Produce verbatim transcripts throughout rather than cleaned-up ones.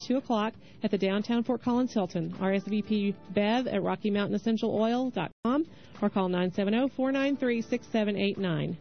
two o'clock at the downtown Fort Collins Hilton. R S V P Bev at Rocky Mountain Essential Oil dot com or call nine seven zero, four nine three, six seven eight nine.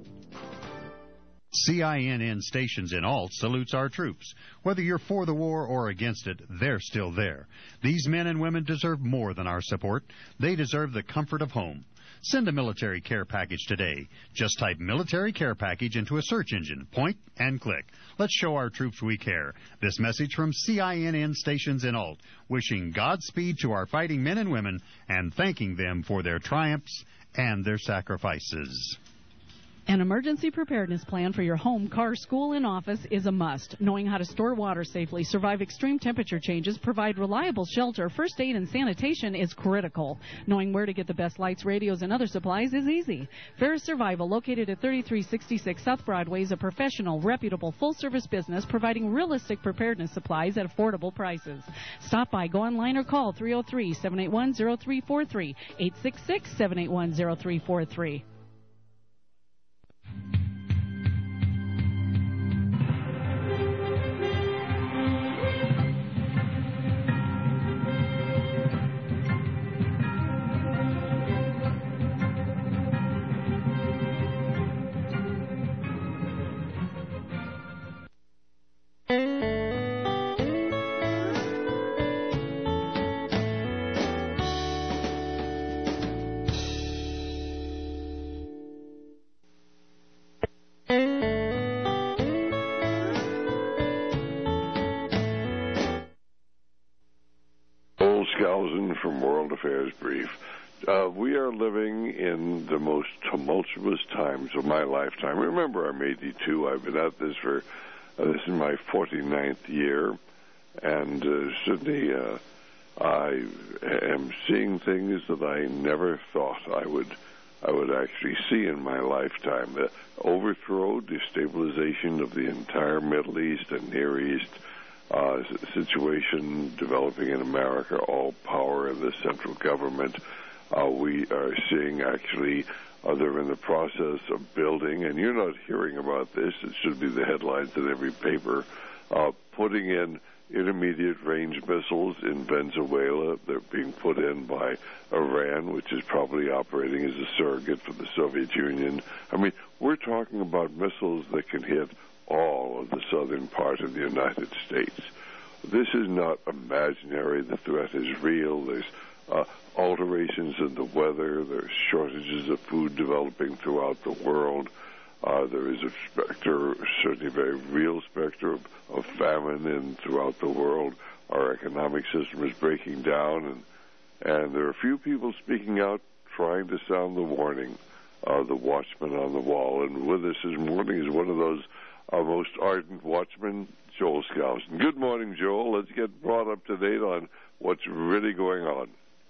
C I N N Stations in Alt salutes our troops. Whether you're for the war or against it, they're still there. These men and women deserve more than our support. They deserve the comfort of home. Send a military care package today. Just type military care package into a search engine. Point and click. Let's show our troops we care. This message from C I N N Stations in Alt, wishing Godspeed to our fighting men and women and thanking them for their triumphs and their sacrifices. An emergency preparedness plan for your home, car, school, and office is a must. Knowing how to store water safely, survive extreme temperature changes, provide reliable shelter, first aid, and sanitation is critical. Knowing where to get the best lights, radios, and other supplies is easy. Ferris Survival, located at thirty-three sixty-six South Broadway, is a professional, reputable, full-service business providing realistic preparedness supplies at affordable prices. Stop by, go online, or call three oh three, seven eight one, oh three four three, eight six six, seven eight one, oh three four three. From World Affairs Brief. Uh, we are living in the most tumultuous times of my lifetime. Remember, I'm eighty-two. I've been at this for, uh, this is my forty-ninth year, and uh, certainly uh, I am seeing things that I never thought I would I would actually see in my lifetime. The overthrow, destabilization of the entire Middle East and Near East, Uh, situation developing in America, all power in the central government. Uh, we are seeing actually uh, they're in the process of building, and you're not hearing about this, it should be the headlines in every paper, uh, putting in intermediate range missiles in Venezuela. They're being put in by Iran, which is probably operating as a surrogate for the Soviet Union. I mean, we're talking about missiles that can hit all of the southern part of the United States. This is not imaginary. The threat is real. There's uh, alterations in the weather. There's shortages of food developing throughout the world. Uh, there is a specter, certainly a very real specter of, of famine in throughout the world. Our economic system is breaking down, and and there are a few people speaking out trying to sound the warning, uh, the watchman on the wall. And with us this morning is one of those our most ardent watchman, Joel Skousen. Good morning, Joel. Let's get brought up to date on what's really going on.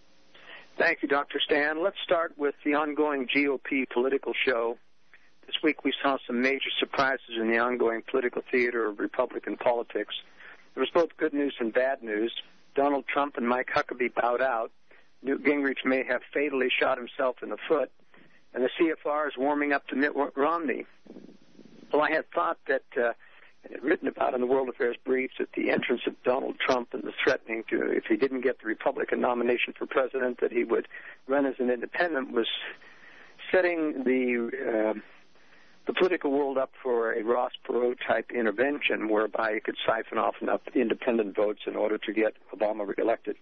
Thank you, Doctor Stan. Let's start with the ongoing G O P political show. This week we saw some major surprises in the ongoing political theater of Republican politics. There was both good news and bad news. Donald Trump and Mike Huckabee bowed out. Newt Gingrich may have fatally shot himself in the foot. And the C F R is warming up to Mitt Romney. Well, I had thought that, uh, and had written about in the World Affairs Briefs, that the entrance of Donald Trump and the threatening to, if he didn't get the Republican nomination for president, that he would run as an independent, was setting the uh, the political world up for a Ross Perot-type intervention, whereby he could siphon off enough independent votes in order to get Obama reelected.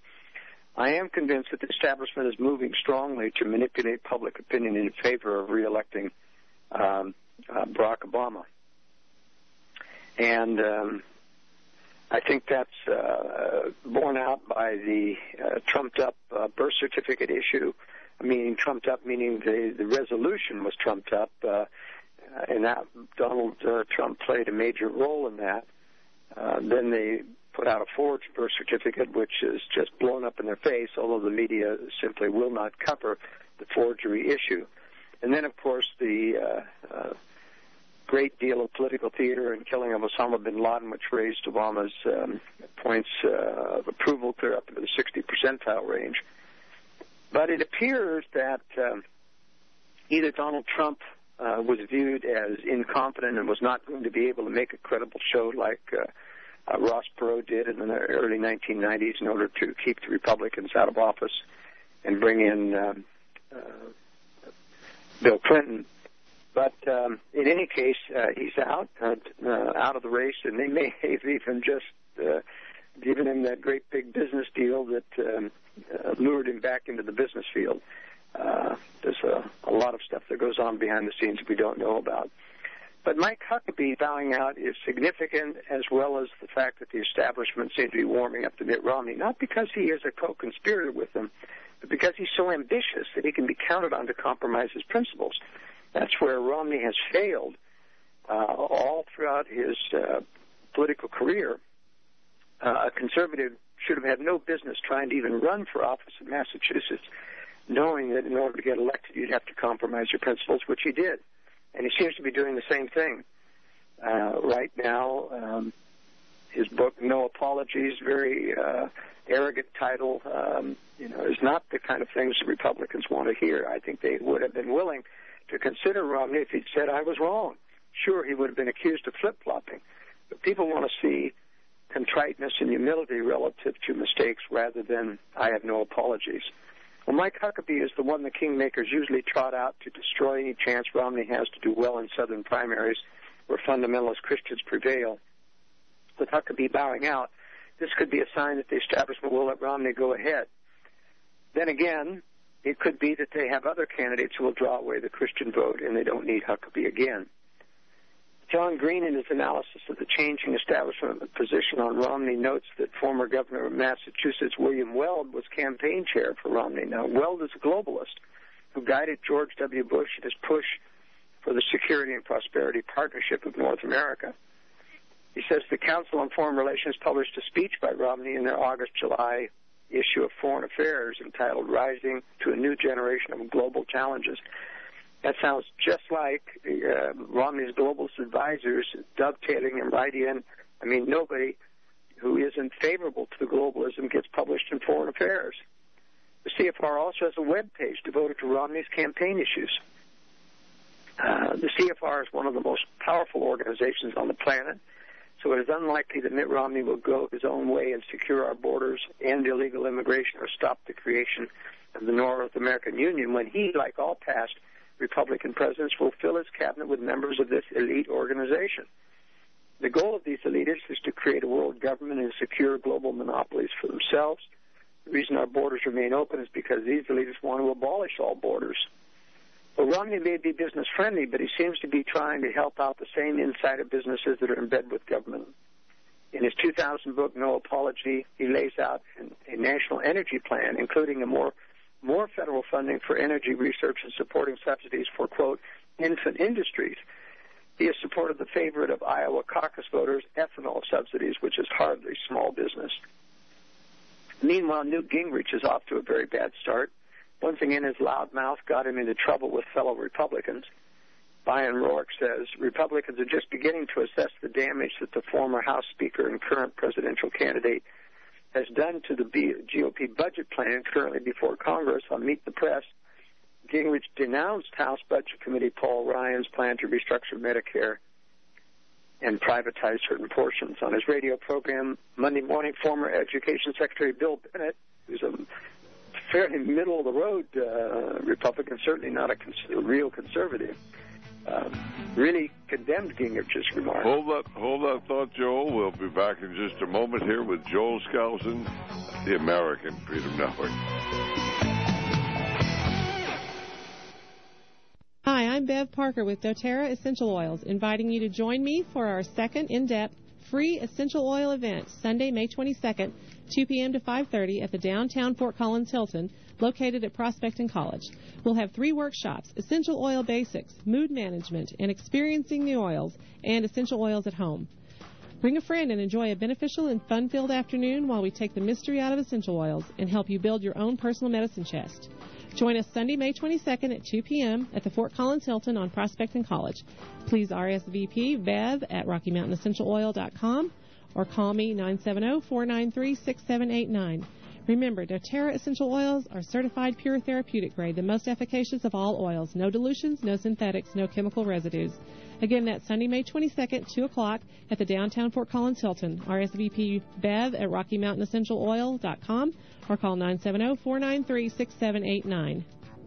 I am convinced that the establishment is moving strongly to manipulate public opinion in favor of reelecting um, Uh, Barack Obama. And um, I think that's uh, borne out by the uh, trumped-up uh, birth certificate issue, meaning trumped-up, meaning the, the resolution was trumped up, uh, and that Donald uh, Trump played a major role in that. Uh, then they put out a forged birth certificate, which is just blown up in their face, although the media simply will not cover the forgery issue. And then, of course, the uh, uh, great deal of political theater and killing of Osama bin Laden, which raised Obama's um, points uh, of approval clear up into the sixty percentile range. But it appears that um, either Donald Trump uh, was viewed as incompetent and was not going to be able to make a credible show like uh, uh, Ross Perot did in the early nineteen nineties in order to keep the Republicans out of office and bring in um, uh, Bill Clinton. But um, in any case, uh, he's out, uh, uh, out of the race, and they may have even just uh, given him that great big business deal that um, uh, lured him back into the business field. Uh, there's a, a lot of stuff that goes on behind the scenes we don't know about. But Mike Huckabee bowing out is significant, as well as the fact that the establishment seems to be warming up to Mitt Romney, not because he is a co-conspirator with them, but because he's so ambitious that he can be counted on to compromise his principles. That's where Romney has failed uh, all throughout his uh, political career. Uh, a conservative should have had no business trying to even run for office in Massachusetts, knowing that in order to get elected, you'd have to compromise your principles, which he did. And he seems to be doing the same thing. Uh, right now, um, his book, No Apologies, very uh, arrogant title, um, you know, is not the kind of things the Republicans want to hear. I think they would have been willing to consider Romney if he'd said, I was wrong. Sure, he would have been accused of flip-flopping. But people want to see contriteness and humility relative to mistakes rather than, I have no apologies. Well, Mike Huckabee is the one the kingmakers usually trot out to destroy any chance Romney has to do well in southern primaries where fundamentalist Christians prevail. With Huckabee bowing out, this could be a sign that the establishment will let Romney go ahead. Then again, it could be that they have other candidates who will draw away the Christian vote and they don't need Huckabee again. John Green, in his analysis of the changing establishment position on Romney, notes that former governor of Massachusetts, William Weld, was campaign chair for Romney. Now, Weld is a globalist who guided George W. Bush in his push for the Security and Prosperity Partnership of North America. He says the Council on Foreign Relations published a speech by Romney in their August-July issue of Foreign Affairs entitled Rising to a New Generation of Global Challenges. That sounds just like uh, Romney's globalist advisors dovetailing him right in. I mean, nobody who isn't favorable to the globalism gets published in Foreign Affairs. The C F R also has a web page devoted to Romney's campaign issues. Uh, the C F R is one of the most powerful organizations on the planet, so it is unlikely that Mitt Romney will go his own way and secure our borders, end illegal immigration, or stop the creation of the North American Union when he, like all past Republican presidents, will fill his cabinet with members of this elite organization. The goal of these elitists is to create a world government and secure global monopolies for themselves. The reason our borders remain open is because these elitists want to abolish all borders. Well, Romney may be business-friendly, but he seems to be trying to help out the same insider businesses that are in bed with government. In his two thousand book, No Apology, he lays out an, a national energy plan, including a more more federal funding for energy research and supporting subsidies for, quote, infant industries. He has supported the favorite of Iowa caucus voters, ethanol subsidies, which is hardly small business. Meanwhile, Newt Gingrich is off to a very bad start. Once again, his loud mouth got him into trouble with fellow Republicans. Byron Roark says, Republicans are just beginning to assess the damage that the former House Speaker and current presidential candidate has done to the G O P budget plan currently before Congress. On Meet the Press, Gingrich denounced House Budget Committee Paul Ryan's plan to restructure Medicare and privatize certain portions. On his radio program Monday morning, former Education Secretary Bill Bennett, who's a fairly middle-of-the-road uh, Republican, certainly not a, cons- a real conservative, uh, really condemned Gingrich's remarks. Hold that, hold that thought, Joel. We'll be back in just a moment here with Joel Skousen, the American Freedom Network. Hi, I'm Bev Parker with doTERRA Essential Oils, inviting you to join me for our second in-depth free essential oil event, Sunday, May twenty-second, two p.m. to five thirty at the downtown Fort Collins Hilton, located at Prospect and College. We'll have three workshops: essential oil basics, mood management, and experiencing new oils, and essential oils at home. Bring a friend and enjoy a beneficial and fun-filled afternoon while we take the mystery out of essential oils and help you build your own personal medicine chest. Join us Sunday, May twenty-second at two p.m. at the Fort Collins Hilton on Prospect and College. Please R S V P Bev at Rocky Mountain Essential Oil dot com or call me nine seven zero, four nine three, six seven eight nine. Remember, doTERRA essential oils are certified pure therapeutic grade, the most efficacious of all oils. No dilutions, no synthetics, no chemical residues. Again, that's Sunday, May twenty-second, two o'clock at the downtown Fort Collins Hilton. R S V P Bev at Rocky Mountain Essential Oil dot com or call nine seven zero, four nine three, six seven eight nine.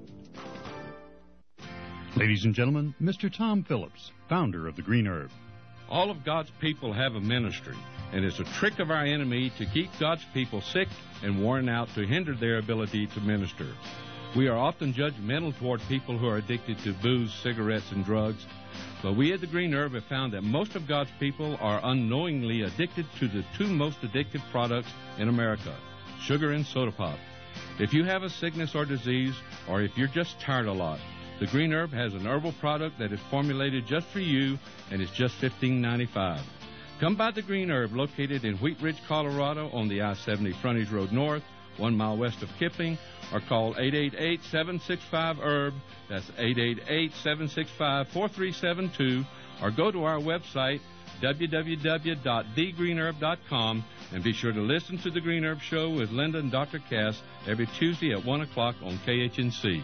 Ladies and gentlemen, Mister Tom Phillips, founder of the Green Herb. All of God's people have a ministry, and it's a trick of our enemy to keep God's people sick and worn out to hinder their ability to minister. We are often judgmental toward people who are addicted to booze, cigarettes, and drugs, but we at the Green Herb have found that most of God's people are unknowingly addicted to the two most addictive products in America, sugar and soda pop. If you have a sickness or disease, or if you're just tired a lot, the Green Herb has an herbal product that is formulated just for you, and it's just fifteen ninety-five. Come by the Green Herb, located in Wheat Ridge, Colorado, on the I seventy Frontage Road North, one mile west of Kipping, or call eight eight eight, seven six five, herb. That's eight eight eight, seven six five, four three seven two, or go to our website, w w w dot the green herb dot com, and be sure to listen to The Green Herb Show with Linda and Doctor Cass every Tuesday at one o'clock on K H N C.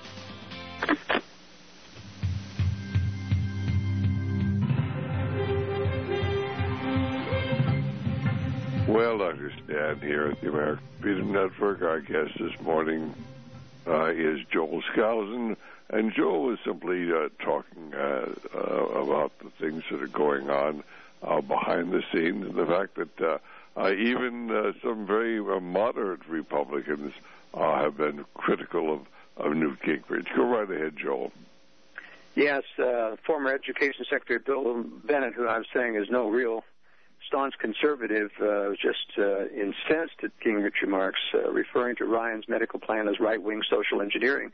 Well, Doctor Stan here at the American Freedom Network. Our guest this morning uh, is Joel Skousen, and Joel is simply uh, talking uh, uh, about the things that are going on uh, behind the scenes, and the fact that uh, uh, even uh, some very uh, moderate Republicans uh, have been critical of, of Newt Gingrich. Go right ahead, Joel. Yes, uh, former Education Secretary Bill Bennett, who I was saying is no real staunch conservative, uh, was just uh, incensed at Gingrich remarks, uh, referring to Ryan's medical plan as right-wing social engineering.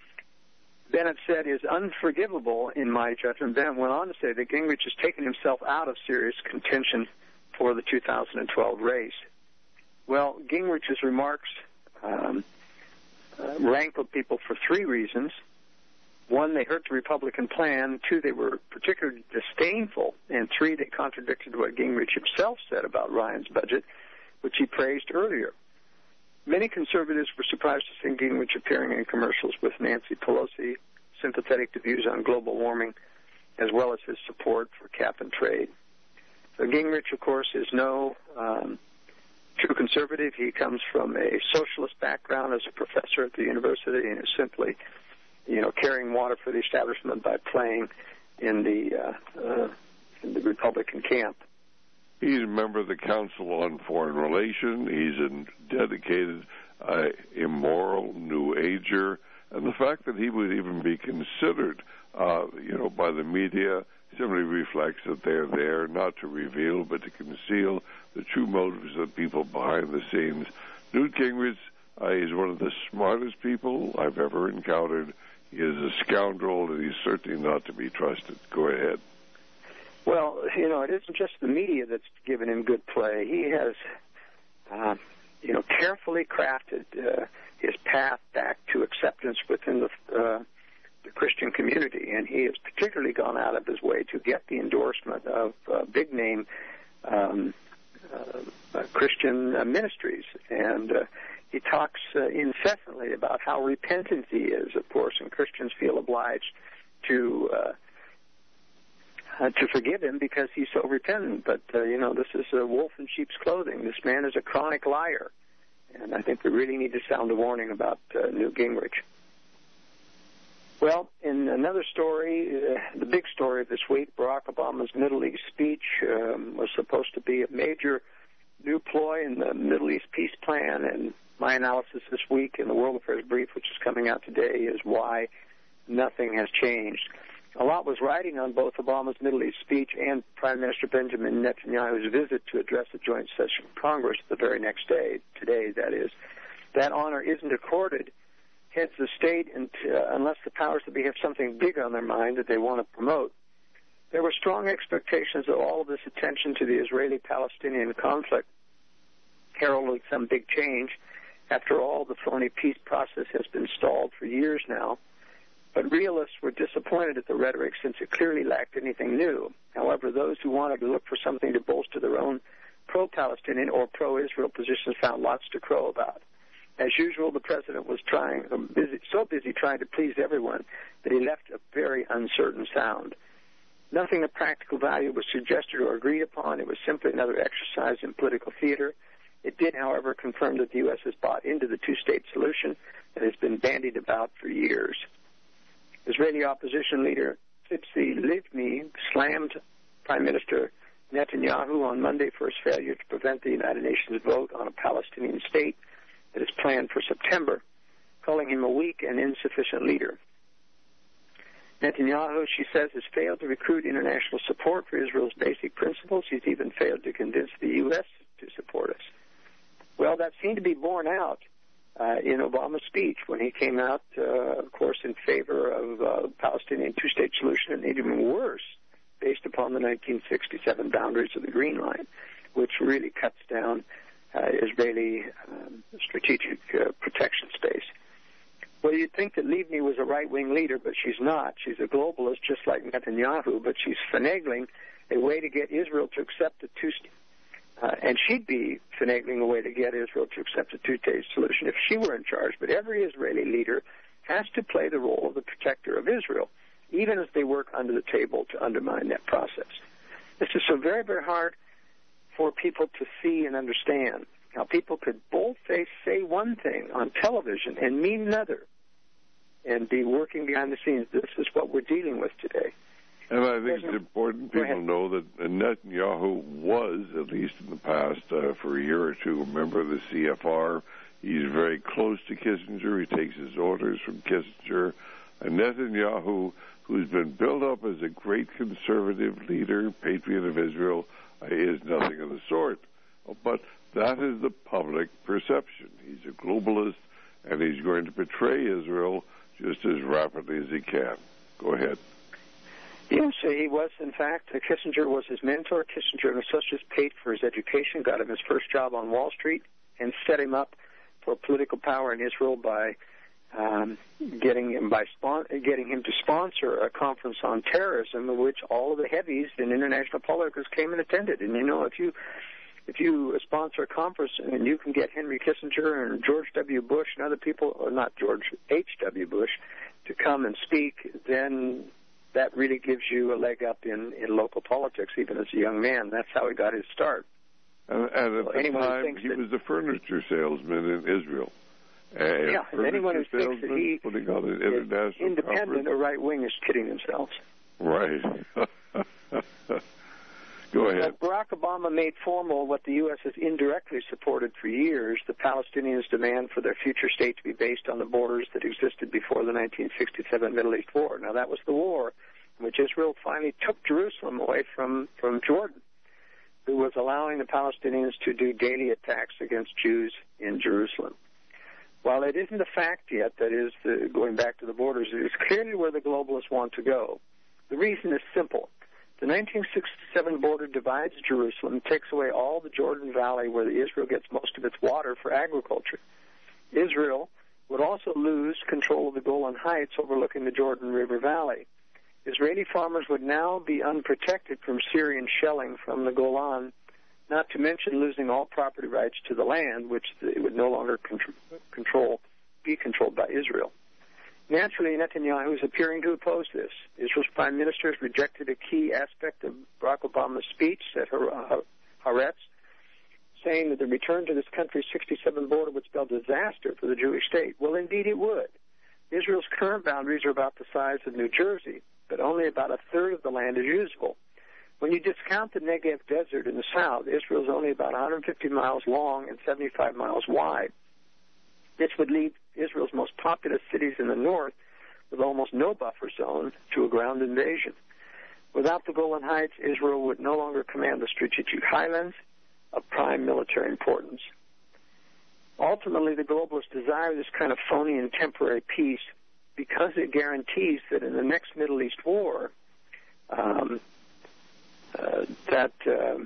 Bennett said is unforgivable in my judgment. Bennett went on to say that Gingrich has taken himself out of serious contention for the two thousand twelve race. Well, Gingrich's remarks um, uh, rankled people for three reasons. One, they hurt the Republican plan. Two, they were particularly disdainful. And three, they contradicted what Gingrich himself said about Ryan's budget, which he praised earlier. Many conservatives were surprised to see Gingrich appearing in commercials with Nancy Pelosi, sympathetic to views on global warming, as well as his support for cap and trade. So Gingrich, of course, is no um, true conservative. He comes from a socialist background as a professor at the university and is simply you know, carrying water for the establishment by playing in the uh, uh, in the Republican camp. He's a member of the Council on Foreign Relations. He's a dedicated, uh, immoral New Ager, and the fact that he would even be considered, uh, you know, by the media simply reflects that they're there not to reveal but to conceal the true motives of people behind the scenes. Newt Gingrich uh, is one of the smartest people I've ever encountered. He is a scoundrel, and he's certainly not to be trusted. Go ahead. Well, you know, it isn't just the media that's given him good play. He has, uh, you know, carefully crafted uh, his path back to acceptance within the, uh, the Christian community, and he has particularly gone out of his way to get the endorsement of uh, big-name um, uh, uh, Christian uh, ministries. And uh, he talks uh, incessantly about how repentant he is, of course, and Christians feel obliged to uh, uh, to forgive him because he's so repentant. But, uh, you know, this is a wolf in sheep's clothing. This man is a chronic liar. And I think we really need to sound a warning about uh, Newt Gingrich. Well, in another story, uh, the big story of this week, Barack Obama's Middle East speech um, was supposed to be a major new ploy in the Middle East peace plan, and my analysis this week in the World Affairs Brief, which is coming out today, is why nothing has changed. A lot was riding on both Obama's Middle East speech and Prime Minister Benjamin Netanyahu's visit to address the joint session of Congress the very next day, today, that is. That honor isn't accorded heads of state and, uh, unless the powers that be have something big on their mind that they want to promote. There were strong expectations that all of this attention to the Israeli-Palestinian conflict heralded some big change. After all, the phony peace process has been stalled for years now. But realists were disappointed at the rhetoric since it clearly lacked anything new. However, those who wanted to look for something to bolster their own pro-Palestinian or pro-Israel positions found lots to crow about. As usual, the president was trying, busy, so busy trying to please everyone that he left a very uncertain sound. Nothing of practical value was suggested or agreed upon. It was simply another exercise in political theater. It did, however, confirm that the U S has bought into the two-state solution that has been bandied about for years. Israeli opposition leader Tzipi Livni slammed Prime Minister Netanyahu on Monday for his failure to prevent the United Nations vote on a Palestinian state that is planned for September, calling him a weak and insufficient leader. Netanyahu, she says, has failed to recruit international support for Israel's basic principles. He's even failed to convince the U S to support us. Well, that seemed to be borne out uh, in Obama's speech when he came out, uh, of course, in favor of uh, Palestinian two-state solution, and even worse, based upon the nineteen sixty-seven boundaries of the Green Line, which really cuts down uh, Israeli um, strategic uh, protection space. Well, you'd think that Livni was a right-wing leader, but she's not. She's a globalist, just like Netanyahu, but she's finagling a way to get Israel to accept the two-state. Uh, and she'd be finagling a way to get Israel to accept a two-state solution if she were in charge. But every Israeli leader has to play the role of the protector of Israel, even as they work under the table to undermine that process. This is so very, very hard for people to see and understand. How people could bold-faced say one thing on television and mean another and be working behind the scenes. This is what we're dealing with today. And I think it's important people know that Netanyahu was, at least in the past, uh, for a year or two, a member of the C F R. He's very close to Kissinger. He takes his orders from Kissinger. And Netanyahu, who's been built up as a great conservative leader, patriot of Israel, uh, is nothing of the sort. But that is the public perception. He's a globalist, and he's going to betray Israel just as rapidly as he can. Go ahead. Yes, he was, in fact, Kissinger was his mentor. Kissinger and Associates paid for his education, got him his first job on Wall Street, and set him up for political power in Israel by um, getting him by spon- getting him to sponsor a conference on terrorism, in which all of the heavies in international politics came and attended. And you know, if you if you sponsor a conference and you can get Henry Kissinger and George W. Bush and other people, or not George H W. Bush, to come and speak, then that really gives you a leg up in, in local politics, even as a young man. That's how he got his start. And, and at so the time, he that, was a furniture salesman in Israel. And yeah, and anyone who thinks that he putting on an international is independent conference. or right-wing is kidding themselves. Right. Go ahead. Uh, Barack Obama made formal what the U S has indirectly supported for years, the Palestinians' demand for their future state to be based on the borders that existed before the nineteen sixty-seven Middle East War. Now, that was the war in which Israel finally took Jerusalem away from, from Jordan, who was allowing the Palestinians to do daily attacks against Jews in Jerusalem. While it isn't a fact yet, that is, the, going back to the borders, it is clearly where the globalists want to go. The reason is simple. The nineteen sixty-seven border divides Jerusalem, takes away all the Jordan Valley where Israel gets most of its water for agriculture. Israel would also lose control of the Golan Heights overlooking the Jordan River Valley. Israeli farmers would now be unprotected from Syrian shelling from the Golan, not to mention losing all property rights to the land, which it would no longer control, be controlled by Israel. Naturally, Netanyahu is appearing to oppose this. Israel's prime minister has rejected a key aspect of Barack Obama's speech at Haaretz, saying that the return to this country's sixty-seven border would spell disaster for the Jewish state. Well, indeed it would. Israel's current boundaries are about the size of New Jersey, but only about a third of the land is usable. When you discount the Negev Desert in the south, Israel is only about one hundred fifty miles long and seventy-five miles wide. This would leave Israel's most populous cities in the north with almost no buffer zone to a ground invasion. Without the Golan Heights, Israel would no longer command the strategic highlands of prime military importance. Ultimately, the globalists desire this kind of phony and temporary peace because it guarantees that in the next Middle East war, um, uh, that uh,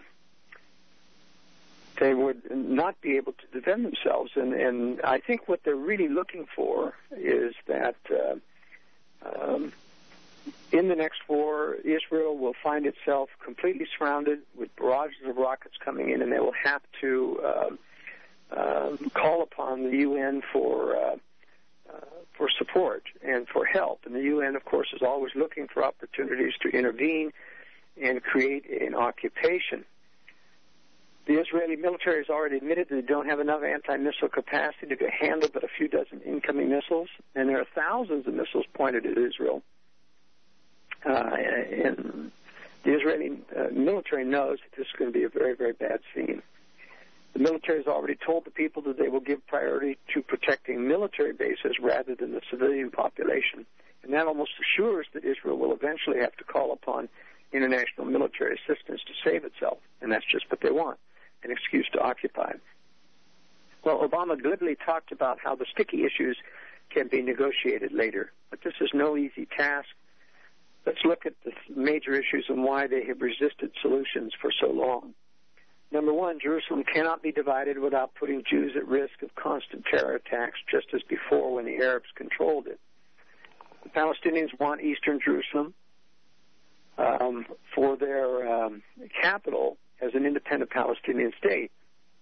they would not be able to defend themselves. And, and I think what they're really looking for is that uh, um, in the next war, Israel will find itself completely surrounded with barrages of rockets coming in, and they will have to uh, uh, um, call upon the U N for uh, uh, for support and for help. And the U N, of course, is always looking for opportunities to intervene and create an occupation. The Israeli military has already admitted that they don't have enough anti-missile capacity to handle but a few dozen incoming missiles, and there are thousands of missiles pointed at Israel. Uh, and the Israeli uh, military knows that this is going to be a very, very bad scene. The military has already told the people that they will give priority to protecting military bases rather than the civilian population. And that almost assures that Israel will eventually have to call upon international military assistance to save itself. And that's just what they want, an excuse to occupy. Well, Obama glibly talked about how the sticky issues can be negotiated later. But this is no easy task. Let's look at the major issues and why they have resisted solutions for so long. Number one, Jerusalem cannot be divided without putting Jews at risk of constant terror attacks, just as before when the Arabs controlled it. The Palestinians want eastern Jerusalem um, for their um, capital as an independent Palestinian state.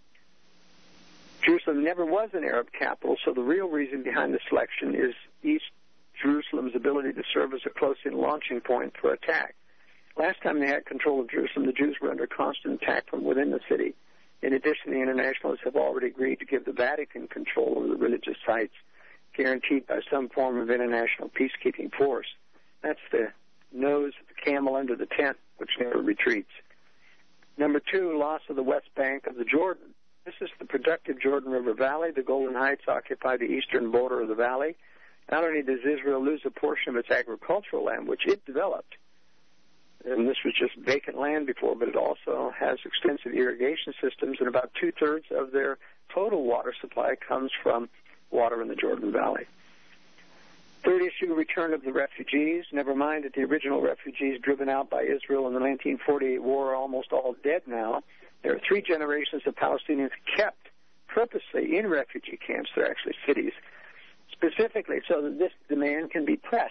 Jerusalem never was an Arab capital, so the real reason behind the selection is East Jerusalem's ability to serve as a close-in launching point for attack. Last time they had control of Jerusalem, the Jews were under constant attack from within the city. In addition, the internationalists have already agreed to give the Vatican control over the religious sites, guaranteed by some form of international peacekeeping force. That's the nose of the camel under the tent, which never retreats. Number two, loss of the west bank of the Jordan. This is the productive Jordan River Valley. The Golden Heights occupy the eastern border of the valley. Not only does Israel lose a portion of its agricultural land, which it developed, and this was just vacant land before, but it also has extensive irrigation systems, and about two-thirds of their total water supply comes from water in the Jordan Valley. Third issue, return of the refugees. Never mind that the original refugees driven out by Israel in the nineteen forty-eight war are almost all dead now. There are three generations of Palestinians kept purposely in refugee camps. They're actually cities, specifically so that this demand can be pressed.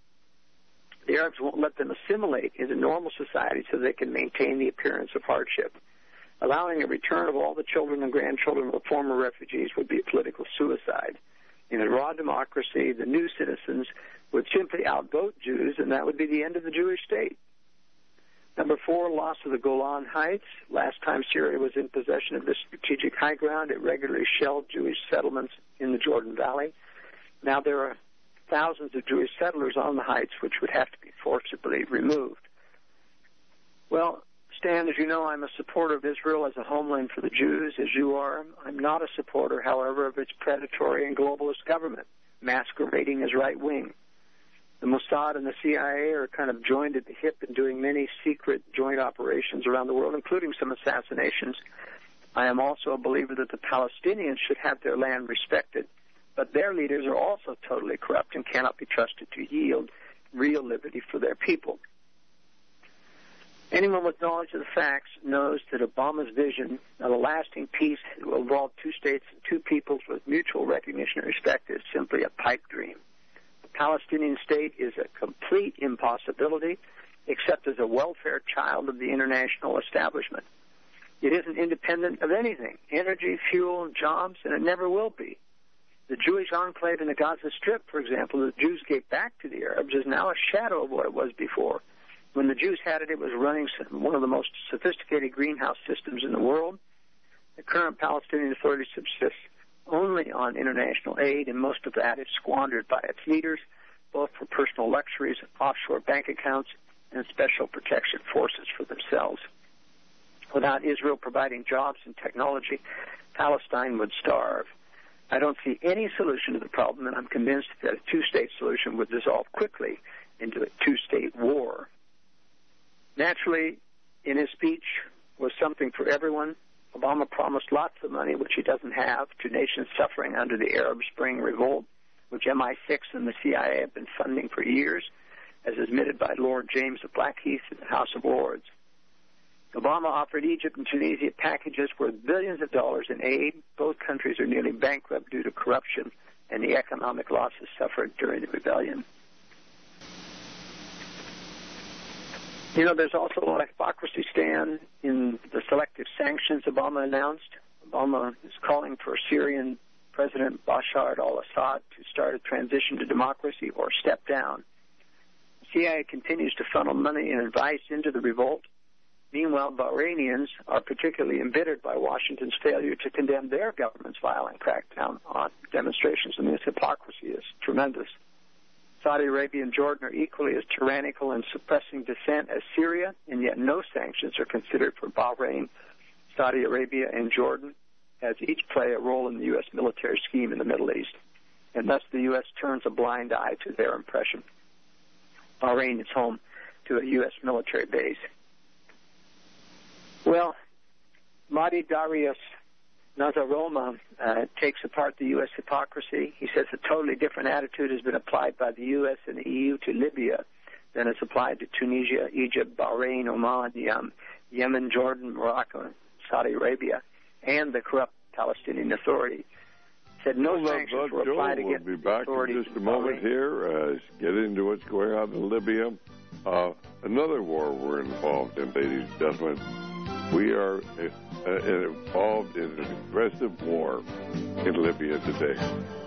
The Arabs won't let them assimilate into normal society so they can maintain the appearance of hardship. Allowing a return of all the children and grandchildren of the former refugees would be a political suicide. In a raw democracy, the new citizens would simply outvote Jews, and that would be the end of the Jewish state. Number four, loss of the Golan Heights. Last time Syria was in possession of this strategic high ground, it regularly shelled Jewish settlements in the Jordan Valley. Now there are thousands of Jewish settlers on the heights, which would have to be forcibly removed. Well, Stan, as you know, I'm a supporter of Israel as a homeland for the Jews, as you are. I'm not a supporter, however, of its predatory and globalist government, masquerading as right-wing. The Mossad and the C I A are kind of joined at the hip in doing many secret joint operations around the world, including some assassinations. I am also a believer that the Palestinians should have their land respected, but their leaders are also totally corrupt and cannot be trusted to yield real liberty for their people. Anyone with knowledge of the facts knows that Obama's vision of a lasting peace that will involve two states and two peoples with mutual recognition and respect is simply a pipe dream. The Palestinian state is a complete impossibility, except as a welfare child of the international establishment. It isn't independent of anything, energy, fuel, jobs, and it never will be. The Jewish enclave in the Gaza Strip, for example, the Jews gave back to the Arabs, is now a shadow of what it was before. When the Jews had it, it was running one of the most sophisticated greenhouse systems in the world. The current Palestinian Authority subsists only on international aid, and most of that is squandered by its leaders, both for personal luxuries, offshore bank accounts, and special protection forces for themselves. Without Israel providing jobs and technology, Palestine would starve. I don't see any solution to the problem, and I'm convinced that a two-state solution would dissolve quickly into a two-state war. Naturally, in his speech was something for everyone. Obama promised lots of money, which he doesn't have, to nations suffering under the Arab Spring revolt, which M I six and the C I A have been funding for years, as admitted by Lord James of Blackheath in the House of Lords. Obama offered Egypt and Tunisia packages worth billions of dollars in aid. Both countries are nearly bankrupt due to corruption and the economic losses suffered during the rebellion. You know, there's also a lot of hypocrisy, Stan, in the selective sanctions Obama announced. Obama is calling for Syrian President Bashar al-Assad to start a transition to democracy or step down. The C I A continues to funnel money and advice into the revolt. Meanwhile, Bahrainians are particularly embittered by Washington's failure to condemn their government's violent crackdown on demonstrations, and this hypocrisy is tremendous. Saudi Arabia and Jordan are equally as tyrannical in suppressing dissent as Syria, and yet no sanctions are considered for Bahrain, Saudi Arabia, and Jordan, as each play a role in the U S military scheme in the Middle East. And thus the U S turns a blind eye to their impression. Bahrain is home to a U S military base. Well, Mahdi Darius Nazaroma uh, takes apart the U S hypocrisy. He says a totally different attitude has been applied by the U S and the E U to Libya than is applied to Tunisia, Egypt, Bahrain, Oman, Yemen, Yemen, Jordan, Morocco, and Saudi Arabia, and the corrupt Palestinian Authority. Said no well, sanctions were applied Joel, against we'll be back in just a moment here. Uh, get into what's going on in Libya. Uh, another war we're involved in, ladies and gentlemen. We are uh, uh, involved in an aggressive war in Libya today.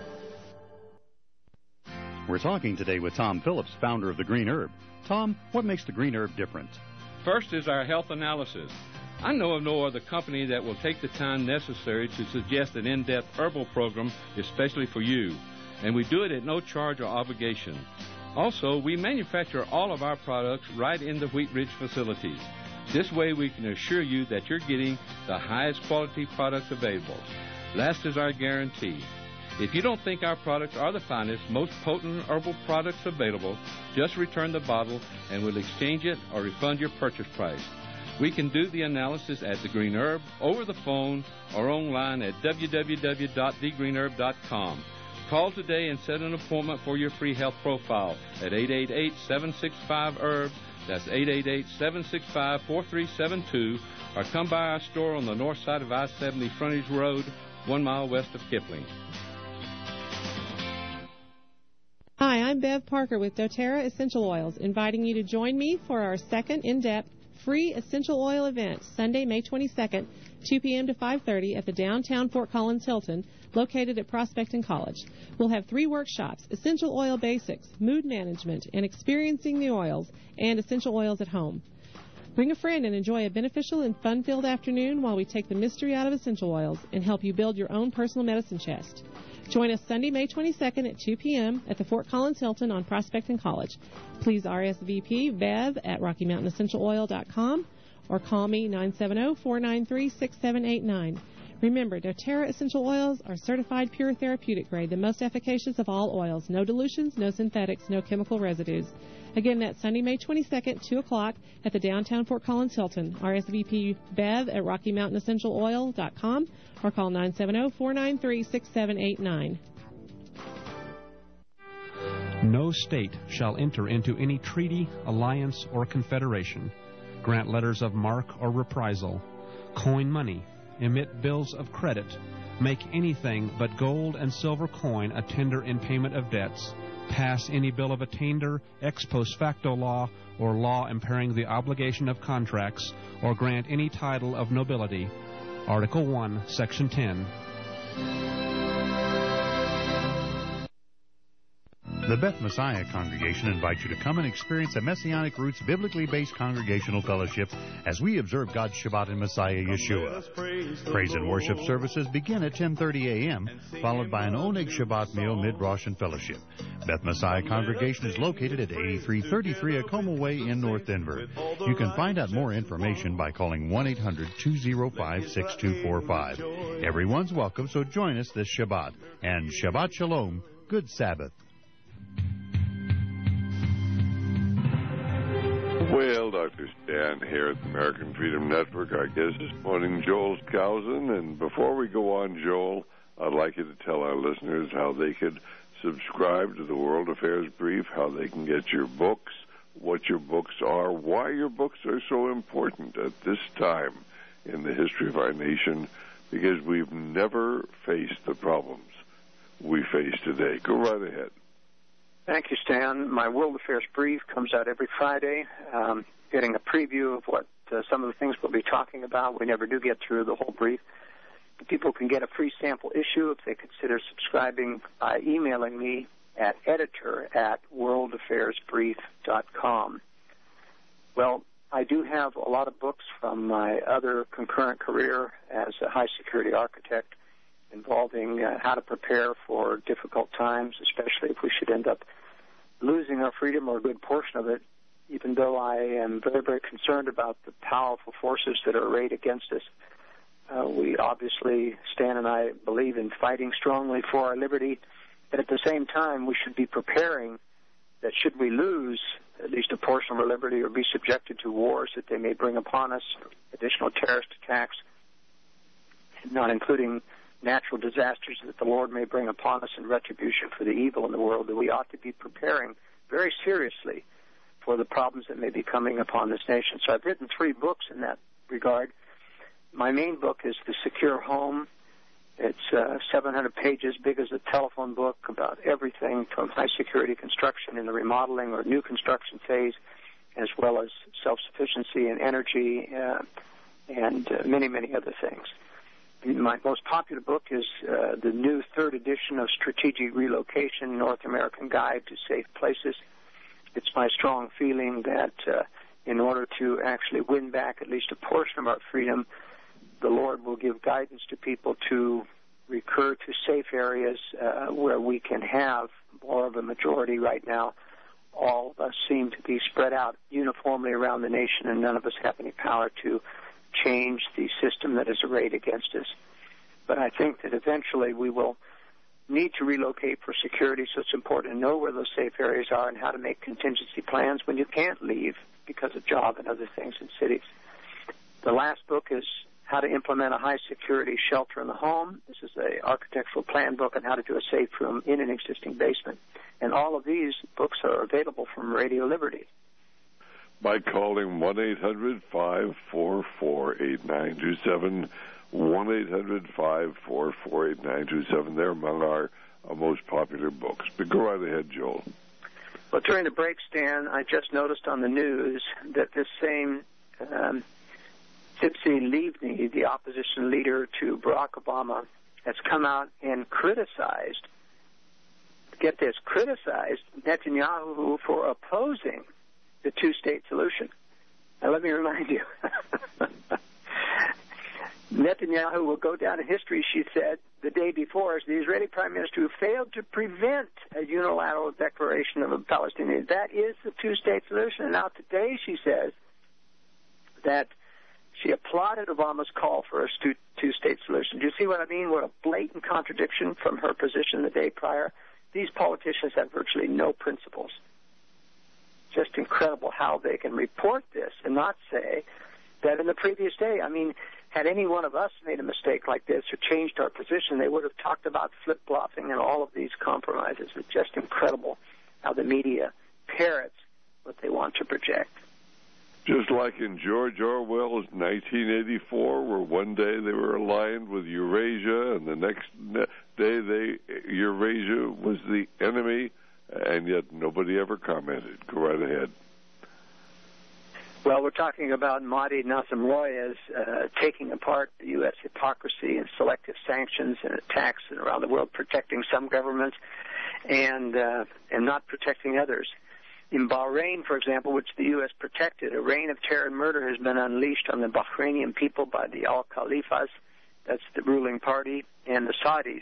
We're talking today with Tom Phillips, founder of the Green Herb. Tom, what makes the Green Herb different? First is our health analysis. I know of no other company that will take the time necessary to suggest an in-depth herbal program especially for you, and we do it at no charge or obligation. Also, we manufacture all of our products right in the Wheat Ridge facilities. This way we can assure you that you're getting the highest quality products available. Last is our guarantee. If you don't think our products are the finest, most potent herbal products available, just return the bottle and we'll exchange it or refund your purchase price. We can do the analysis at The Green Herb, over the phone, or online at w w w dot the green herb dot com. Call today and set an appointment for your free health profile at eight eight eight, seven six five, herb. That's eight eight eight, seven six five, four three seven two. Or come by our store on the north side of I seventy Frontage Road, one mile west of Kipling. Hi, I'm Bev Parker with doTERRA Essential Oils, inviting you to join me for our second in-depth free essential oil event, Sunday, May twenty-second, two p.m. to five thirty at the downtown Fort Collins Hilton, located at Prospect and College. We'll have three workshops: essential oil basics, mood management, and experiencing the oils, and essential oils at home. Bring a friend and enjoy a beneficial and fun-filled afternoon while we take the mystery out of essential oils and help you build your own personal medicine chest. Join us Sunday, May twenty-second at two p.m. at the Fort Collins Hilton on Prospect and College. Please R S V P Bev at rocky mountain essential oil dot com or call me nine seven zero, four nine three, six seven eight nine. Remember, doTERRA Essential Oils are certified pure therapeutic grade, the most efficacious of all oils. No dilutions, no synthetics, no chemical residues. Again, that's Sunday, May twenty-second, two o'clock at the downtown Fort Collins Hilton. R S V P Bev at rocky mountain essential oil dot com or call nine seven zero, four nine three, six seven eight nine. No state shall enter into any treaty, alliance, or confederation, grant letters of marque or reprisal, coin money, emit bills of credit, make anything but gold and silver coin a tender in payment of debts, pass any bill of attainder, ex post facto law, or law impairing the obligation of contracts, or grant any title of nobility. Article one, Section ten. The Beth Messiah Congregation invites you to come and experience a Messianic Roots biblically based congregational fellowship as we observe God's Shabbat in Messiah Yeshua. Praise and worship services begin at ten thirty a.m., followed by an Oneg Shabbat meal mid-Rosh and fellowship. Beth Messiah Congregation is located at eighty-three thirty-three Acoma Way in North Denver. You can find out more information by calling one eight hundred, two oh five, six two four five. Everyone's welcome, so join us this Shabbat. And Shabbat Shalom, good Sabbath. Well, Doctor Stan here at the American Freedom Network. Our guest this morning, Joel Skousen. And before we go on, Joel, I'd like you to tell our listeners how they could subscribe to the World Affairs Brief, how they can get your books, what your books are, why your books are so important at this time in the history of our nation, because we've never faced the problems we face today. Go right ahead. Thank you, Stan. My World Affairs Brief comes out every Friday, um, getting a preview of what uh, some of the things we'll be talking about. We never do get through the whole brief. People can get a free sample issue if they consider subscribing by emailing me at editor at world affairs brief dot com. Well, I do have a lot of books from my other concurrent career as a high-security architect involving uh, how to prepare for difficult times, especially if we should end up losing our freedom or a good portion of it, even though I am very, very concerned about the powerful forces that are arrayed against us. Uh, we obviously, Stan and I, believe in fighting strongly for our liberty, but at the same time, we should be preparing that should we lose at least a portion of our liberty or be subjected to wars that they may bring upon us, additional terrorist attacks, not including natural disasters that the Lord may bring upon us in retribution for the evil in the world, that we ought to be preparing very seriously for the problems that may be coming upon this nation. So I've written three books in that regard. My main book is The Secure Home. It's uh, seven hundred pages, big as a telephone book, about everything from high-security construction in the remodeling or new construction phase, as well as self-sufficiency and energy uh, and uh, many, many other things. My most popular book is uh, the new third edition of Strategic Relocation, North American Guide to Safe Places. It's my strong feeling that uh, in order to actually win back at least a portion of our freedom, the Lord will give guidance to people to recur to safe areas uh, where we can have more of a majority. Right now, all of us seem to be spread out uniformly around the nation, and none of us have any power to change the system that is arrayed against us. But I think that eventually we will need to relocate for security, so it's important to know where those safe areas are and how to make contingency plans when you can't leave because of job and other things in cities. The last book is How to Implement a High-Security Shelter in the Home. This is an architectural plan book on how to do a safe room in an existing basement. And all of these books are available from Radio Liberty. By calling one eight hundred five four four eight nine two seven, one eight hundred five four four eight nine two seven. They're among our uh, most popular books. But go right ahead, Joel. Well, during the break, Stan, I just noticed on the news that this same um, Tzipi Livni, the opposition leader to Barack Obama, has come out and criticized, get this, criticized Netanyahu for opposing the two-state solution. Now, let me remind you, Netanyahu will go down in history, she said, the day before, as the Israeli prime minister who failed to prevent a unilateral declaration of a Palestinian. That is the two-state solution. And now today she says that she applauded Obama's call for a two-state solution. Do you see what I mean? What a blatant contradiction from her position the day prior. These politicians have virtually no principles. Just incredible how they can report this and not say that in the previous day, I mean, had any one of us made a mistake like this or changed our position, they would have talked about flip-flopping and all of these compromises. It's just incredible how the media parrots what they want to project. Just like in George Orwell's nineteen eighty-four, where one day they were aligned with Eurasia and the next day they Eurasia was the enemy, and yet nobody ever commented. Go right ahead. Well, we're talking about Mahdi Nasrallah as uh, taking apart the U S hypocrisy and selective sanctions and attacks around the world, protecting some governments and uh, and not protecting others. In Bahrain, for example, which the U S protected, a reign of terror and murder has been unleashed on the Bahrainian people by the Al-Khalifas, that's the ruling party, and the Saudis,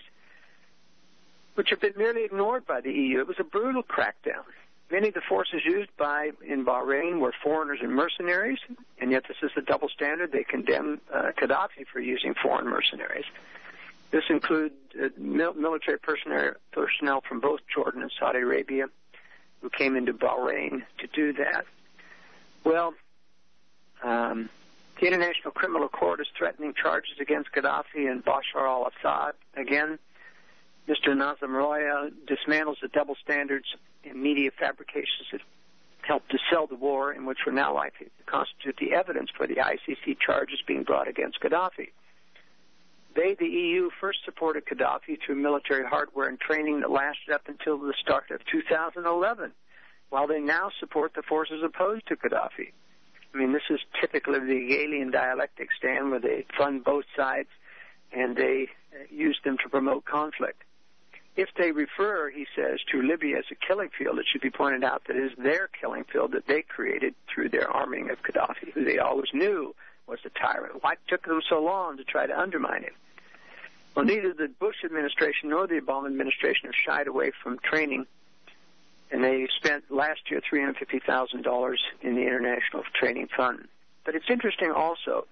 which have been merely ignored by the E U. It was a brutal crackdown. Many of the forces used by in Bahrain were foreigners and mercenaries, and yet this is a double standard. They condemn uh, Gaddafi for using foreign mercenaries. This includes uh, mil- military personnel, personnel from both Jordan and Saudi Arabia who came into Bahrain to do that. Well, um, the International Criminal Court is threatening charges against Gaddafi and Bashar al-Assad. Again, Mister Nasrallah dismantles the double standards and media fabrications that helped to sell the war, in which were now likely to constitute the evidence for the I C C charges being brought against Gaddafi. They, the E U, first supported Gaddafi through military hardware and training that lasted up until the start of two thousand eleven, while they now support the forces opposed to Gaddafi. I mean, this is typical of the Hegelian dialectic, Stan, where they fund both sides and they uh, used them to promote conflict. If they refer, he says, to Libya as a killing field, it should be pointed out that it is their killing field that they created through their arming of Gaddafi, who they always knew was a tyrant. Why took them so long to try to undermine him? Well, neither the Bush administration nor the Obama administration have shied away from training, and they spent last year three hundred fifty thousand dollars in the International Training Fund. But it's interesting also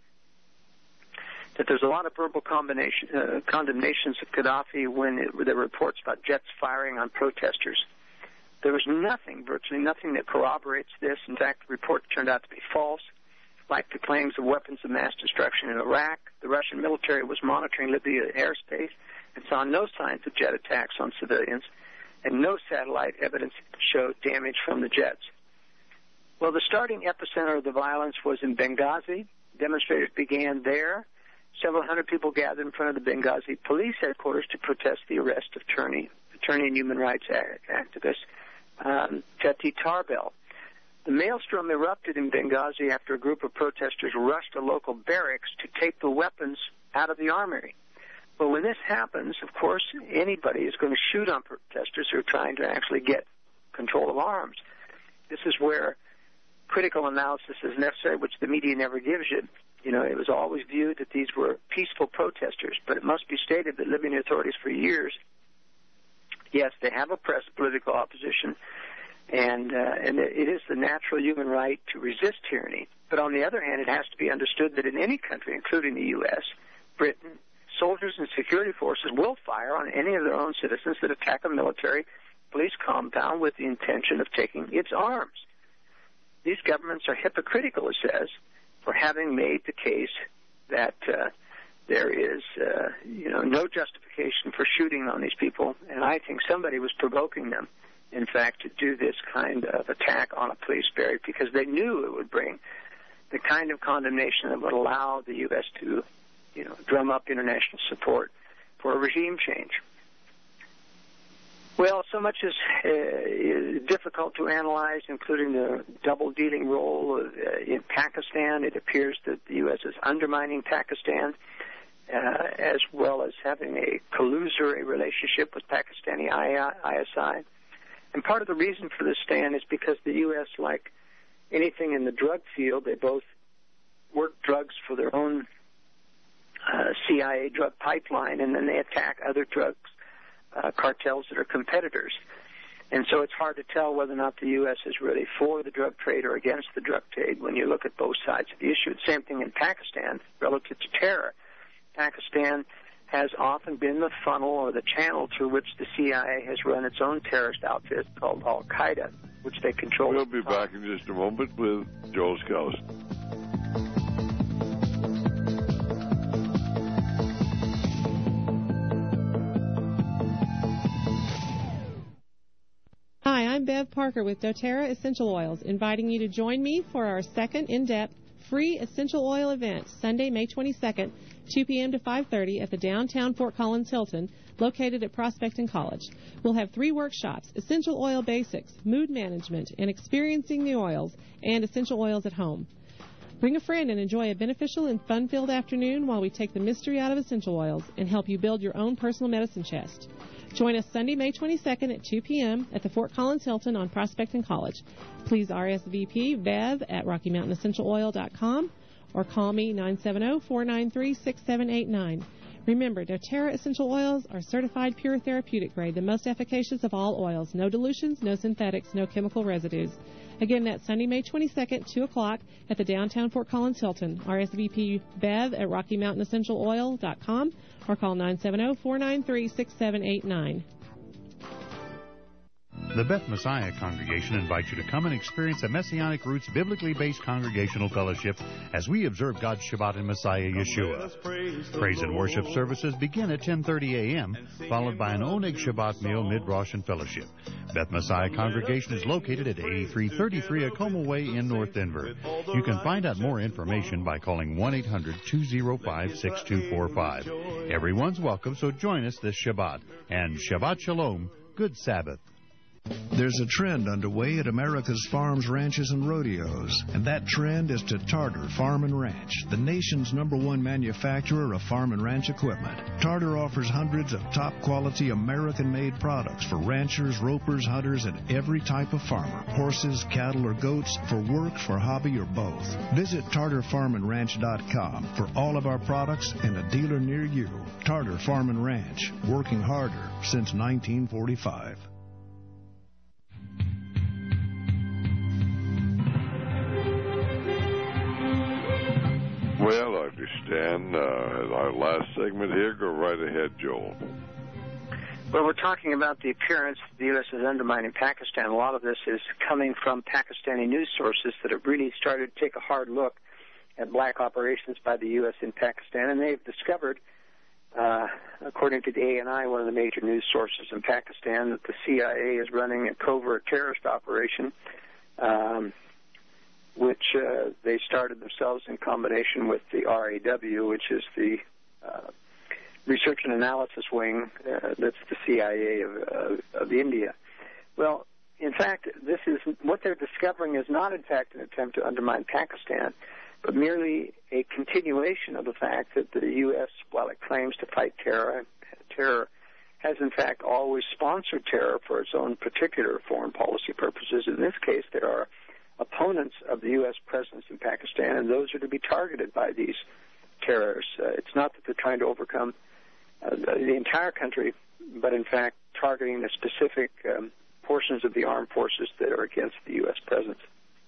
that there's a lot of verbal combination, uh, condemnations of Gaddafi when it, there were reports about jets firing on protesters. There was nothing, virtually nothing, that corroborates this. In fact, the report turned out to be false, like the claims of weapons of mass destruction in Iraq. The Russian military was monitoring Libya airspace and saw no signs of jet attacks on civilians, and no satellite evidence showed damage from the jets. Well, the starting epicenter of the violence was in Benghazi. Demonstrators began there. Several hundred people gathered in front of the Benghazi police headquarters to protest the arrest of attorney, attorney and human rights activist um, Fatih Tarbell. The maelstrom erupted in Benghazi after a group of protesters rushed a local barracks to take the weapons out of the armory. Well, when this happens, of course, anybody is going to shoot on protesters who are trying to actually get control of arms. This is where critical analysis is necessary, which the media never gives you. You know, it was always viewed that these were peaceful protesters, but it must be stated that Libyan authorities for years, yes, they have oppressed political opposition, and uh, and it is the natural human right to resist tyranny. But on the other hand, it has to be understood that in any country, including the U S, Britain, soldiers and security forces will fire on any of their own citizens that attack a military police compound with the intention of taking its arms. These governments are hypocritical, it says, for having made the case that uh, there is, uh, you know, no justification for shooting on these people, and I think somebody was provoking them, in fact, to do this kind of attack on a police barrack because they knew it would bring the kind of condemnation that would allow the U S to, you know, drum up international support for a regime change. Well, so much is, uh, is difficult to analyze, including the double-dealing role of, uh, in Pakistan. It appears that the U S is undermining Pakistan, uh, as well as having a collusory relationship with Pakistani I S I. And part of the reason for this stand is because the U S, like anything in the drug field, they both work drugs for their own uh, C I A drug pipeline, and then they attack other drugs Uh, cartels that are competitors. And so it's hard to tell whether or not the U S is really for the drug trade or against the drug trade when you look at both sides of the issue. The same thing in Pakistan relative to terror. Pakistan has often been the funnel or the channel through which the C I A has run its own terrorist outfit called Al-Qaeda, which they control. We'll be back in just a moment with Joel Skousen. Hi, I'm Bev Parker with doTERRA Essential Oils, inviting you to join me for our second in-depth free essential oil event, Sunday, May twenty-second, two p.m. to five thirty at the downtown Fort Collins Hilton, located at Prospect and College. We'll have three workshops: essential oil basics, mood management, and experiencing the oils, and essential oils at home. Bring a friend and enjoy a beneficial and fun-filled afternoon while we take the mystery out of essential oils and help you build your own personal medicine chest. Join us Sunday, May twenty-second at two p.m. at the Fort Collins Hilton on Prospect and College. Please R S V P Bev at Rocky Mountain Essential Oil dot com or call me nine seven zero, four nine three, six seven eight nine. Remember, doTERRA Essential Oils are certified pure therapeutic grade, the most efficacious of all oils. No dilutions, no synthetics, no chemical residues. Again, that's Sunday, May twenty-second, two o'clock at the downtown Fort Collins Hilton. R S V P Bev at Rocky Mountain Essential Oil dot com or call nine seven zero, four nine three, six seven eight nine. The Beth Messiah Congregation invites you to come and experience a Messianic Roots biblically based congregational fellowship as we observe God's Shabbat in Messiah Yeshua. Praise and worship services begin at ten thirty a.m., followed by an Oneg Shabbat meal mid-Rosh and fellowship. Beth Messiah Congregation is located at eighty-three thirty-three Acoma Way in North Denver. You can find out more information by calling one eight hundred, two oh five, six two four five. Everyone's welcome, so join us this Shabbat. And Shabbat Shalom, good Sabbath. There's a trend underway at America's farms, ranches, and rodeos, and that trend is to Tarter Farm and Ranch, the nation's number one manufacturer of farm and ranch equipment. Tarter offers hundreds of top-quality American-made products for ranchers, ropers, hunters, and every type of farmer, horses, cattle, or goats, for work, for hobby, or both. Visit Tarter Farm and Ranch dot com for all of our products and a dealer near you. Tarter Farm and Ranch, working harder since nineteen forty-five. Well, I understand. Uh, our last segment here. Go right ahead, Joel. Well, we're talking about the appearance the U S is undermining Pakistan. A lot of this is coming from Pakistani news sources that have really started to take a hard look at black operations by the U S in Pakistan, and they've discovered, uh, according to the A N I, one of the major news sources in Pakistan, that the C I A is running a covert terrorist operation, um, which uh, they started themselves in combination with the R A W, which is the uh, Research and Analysis Wing, uh, that's the C I A of, uh, of India. Well, in fact, this is what they're discovering is not, in fact, an attempt to undermine Pakistan, but merely a continuation of the fact that the U S, while it claims to fight terror, terror has, in fact, always sponsored terror for its own particular foreign policy purposes. In this case, there are opponents of the U S presence in Pakistan, and those are to be targeted by these terrorists. Uh, it's not that they're trying to overcome uh, the entire country, but in fact targeting the specific um, portions of the armed forces that are against the U S presence.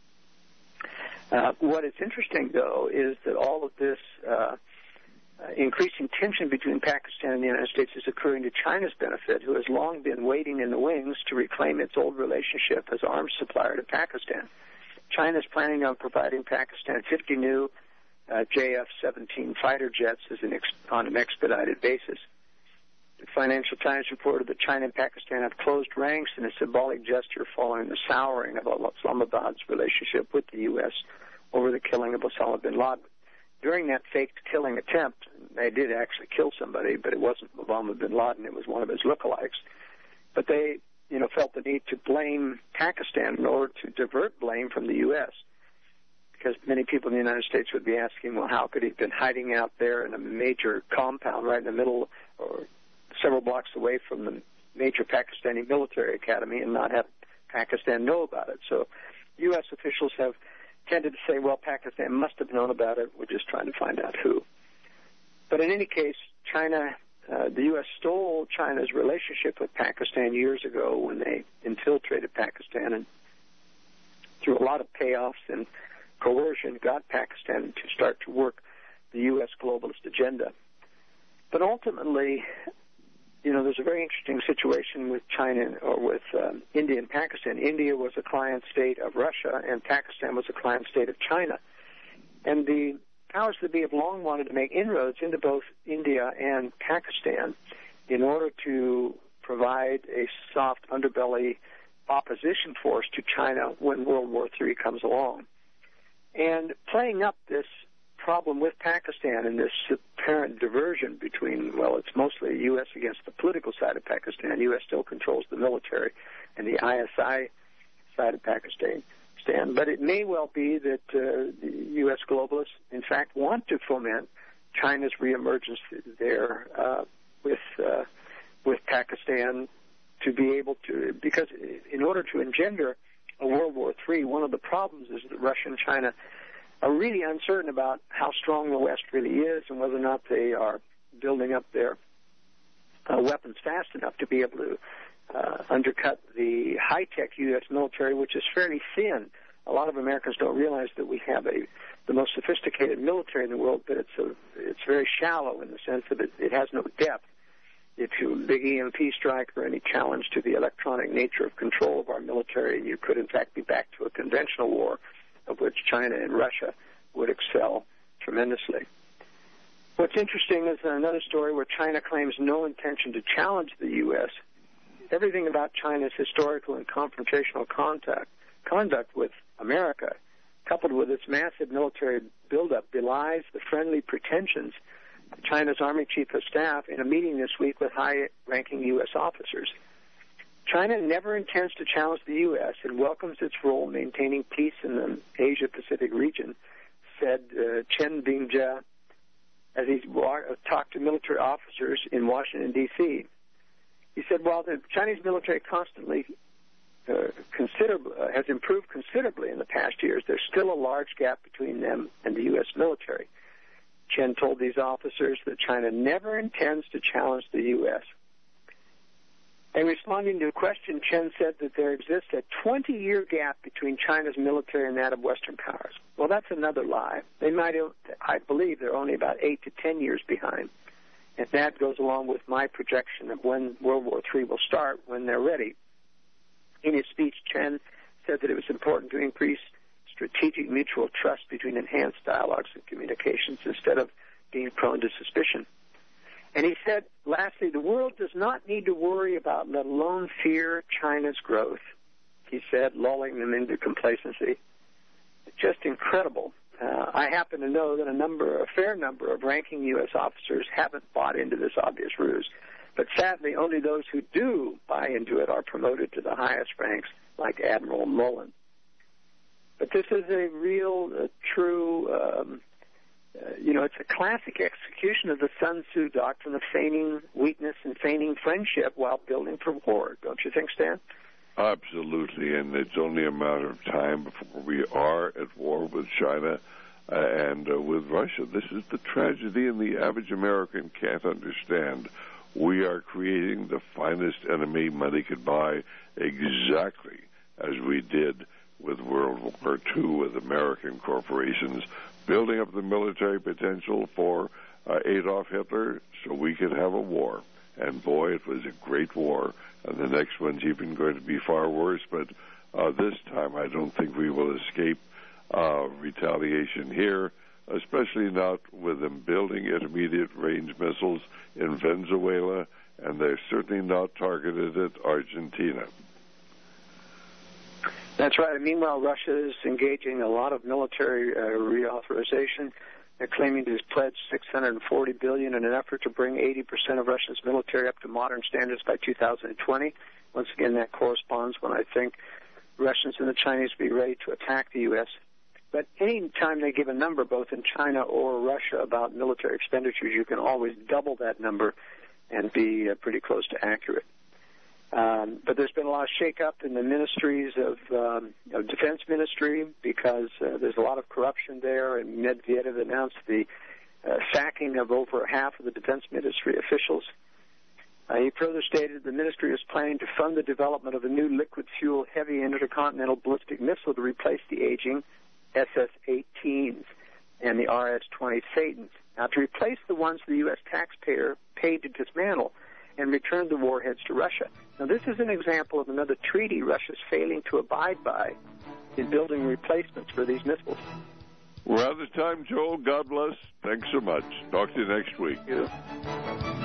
Uh, what is interesting, though, is that all of this uh, uh, increasing tension between Pakistan and the United States is occurring to China's benefit, who has long been waiting in the wings to reclaim its old relationship as arms supplier to Pakistan. China is planning on providing Pakistan fifty new uh, J F seventeen fighter jets as an ex- on an expedited basis. The Financial Times reported that China and Pakistan have closed ranks in a symbolic gesture following the souring of Islamabad's relationship with the U S over the killing of Osama bin Laden. During that faked killing attempt, they did actually kill somebody, but it wasn't Osama bin Laden, it was one of his lookalikes. But they you know, felt the need to blame Pakistan in order to divert blame from the U S, because many people in the United States would be asking, well, how could he have been hiding out there in a major compound right in the middle or several blocks away from the major Pakistani military academy and not have Pakistan know about it? So U S officials have tended to say, well, Pakistan must have known about it. We're just trying to find out who. But in any case, China... Uh, the U S stole China's relationship with Pakistan years ago when they infiltrated Pakistan and through a lot of payoffs and coercion got Pakistan to start to work the U S globalist agenda. But ultimately, you know, there's a very interesting situation with China or with um, India and Pakistan. India was a client state of Russia and Pakistan was a client state of China. And the powers that be have long wanted to make inroads into both India and Pakistan in order to provide a soft underbelly opposition force to China when World War Three comes along. And playing up this problem with Pakistan and this apparent diversion between, well, it's mostly the U S against the political side of Pakistan. The U S still controls the military and the I S I side of Pakistan. But it may well be that uh, the U S globalists, in fact, want to foment China's reemergence there uh, with uh, with Pakistan to be able to, because in order to engender a World War Three, one of the problems is that Russia and China are really uncertain about how strong the West really is and whether or not they are building up their uh, weapons fast enough to be able to Uh, undercut the high-tech U S military, which is fairly thin. A lot of Americans don't realize that we have a the most sophisticated military in the world, but it's a, it's very shallow in the sense that it, it has no depth. If you big E M P strike or any challenge to the electronic nature of control of our military, you could in fact be back to a conventional war, of which China and Russia would excel tremendously. What's interesting is another story where China claims no intention to challenge the U S. Everything about China's historical and confrontational contact, conduct with America, coupled with its massive military buildup, belies the friendly pretensions of China's Army Chief of Staff in a meeting this week with high-ranking U S officers. China never intends to challenge the U S and welcomes its role in maintaining peace in the Asia-Pacific region, said uh, Chen Bingjia as he wa- talked to military officers in Washington, D C He said, while the Chinese military constantly uh, considerably, uh, has improved considerably in the past years, there's still a large gap between them and the U S military. Chen told these officers that China never intends to challenge the U S And responding to a question, Chen said that there exists a twenty-year gap between China's military and that of Western powers. Well, that's another lie. They might, I believe, they're only about eight to ten years behind. And that goes along with my projection of when World War Three will start, when they're ready. In his speech, Chen said that it was important to increase strategic mutual trust between enhanced dialogues and communications instead of being prone to suspicion. And he said, lastly, the world does not need to worry about, let alone fear, China's growth, he said, lulling them into complacency. Just incredible. Uh, I happen to know that a number, a fair number of ranking U S officers haven't bought into this obvious ruse. But sadly, only those who do buy into it are promoted to the highest ranks, like Admiral Mullen. But this is a real, uh, true, um, uh, you know, it's a classic execution of the Sun Tzu doctrine of feigning weakness and feigning friendship while building for war. Don't you think, Stan? Absolutely, and it's only a matter of time before we are at war with China uh, and uh, with Russia. This is the tragedy, and the average American can't understand. We are creating the finest enemy money could buy, exactly as we did with World War Two with American corporations, building up the military potential for uh, Adolf Hitler so we could have a war. And boy, it was a great war. And the next one's even going to be far worse. But uh, this time, I don't think we will escape uh, retaliation here, especially not with them building intermediate-range missiles in Venezuela, and they're certainly not targeted at Argentina. That's right. And meanwhile, Russia is engaging a lot of military uh, reauthorization. They're claiming to have pledged six hundred forty billion dollars in an effort to bring eighty percent of Russia's military up to modern standards by two thousand twenty. Once again, that corresponds when I think Russians and the Chinese will be ready to attack the U S. But any time they give a number, both in China or Russia, about military expenditures, you can always double that number and be uh, pretty close to accurate. Um, but there's been a lot of shake-up in the ministries of, um, of defense ministry because uh, there's a lot of corruption there, and Medvedev announced the uh, sacking of over half of the defense ministry officials. Uh, he further stated the ministry is planning to fund the development of a new liquid-fuel heavy intercontinental ballistic missile to replace the aging S S eighteens and the R S twenty Satans. Now, to replace the ones the U S taxpayer paid to dismantle and return the warheads to Russia. Now, this is an example of another treaty Russia's failing to abide by in building replacements for these missiles. We're out of time, Joel. God bless. Thanks so much. Talk to you next week. Thank you.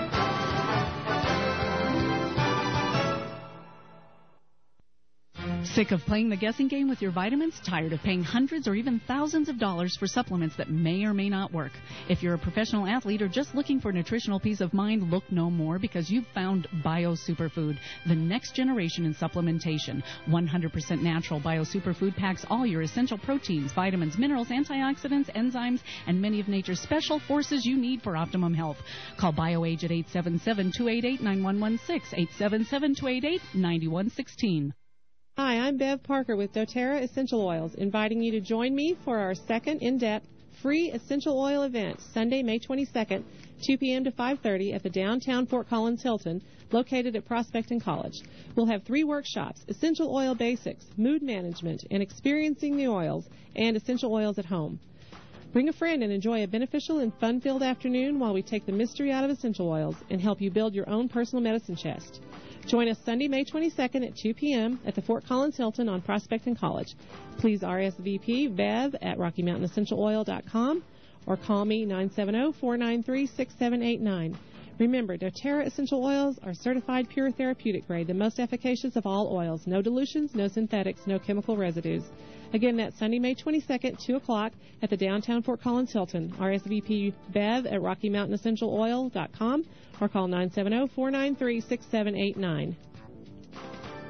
Sick of playing the guessing game with your vitamins? Tired of paying hundreds or even thousands of dollars for supplements that may or may not work? If you're a professional athlete or just looking for nutritional peace of mind, look no more, because you've found Bio Superfood, the next generation in supplementation. one hundred percent natural Bio Superfood packs all your essential proteins, vitamins, minerals, antioxidants, enzymes, and many of nature's special forces you need for optimum health. Call BioAge at eight seven seven, two eight eight, nine one one six, eight seven seven, two eight eight, nine one one six. Hi, I'm Bev Parker with doTERRA Essential Oils, inviting you to join me for our second in-depth free essential oil event, Sunday, May twenty-second, two p.m. to five thirty at the downtown Fort Collins Hilton, located at Prospect and College. We'll have three workshops: essential oil basics, mood management, and experiencing the oils, and essential oils at home. Bring a friend and enjoy a beneficial and fun-filled afternoon while we take the mystery out of essential oils and help you build your own personal medicine chest. Join us Sunday, May twenty-second at two p.m. at the Fort Collins Hilton on Prospect and College. Please R S V P Bev at Rocky Mountain Essential Oil dot com or call me nine seven zero, four nine three, six seven eight nine. Remember, doTERRA Essential Oils are certified pure therapeutic grade, the most efficacious of all oils. No dilutions, no synthetics, no chemical residues. Again, that's Sunday, May twenty-second, two o'clock at the downtown Fort Collins Hilton. R S V P Bev at Rocky Mountain Essential Oil dot com or call nine seven zero, four nine three, six seven eight nine.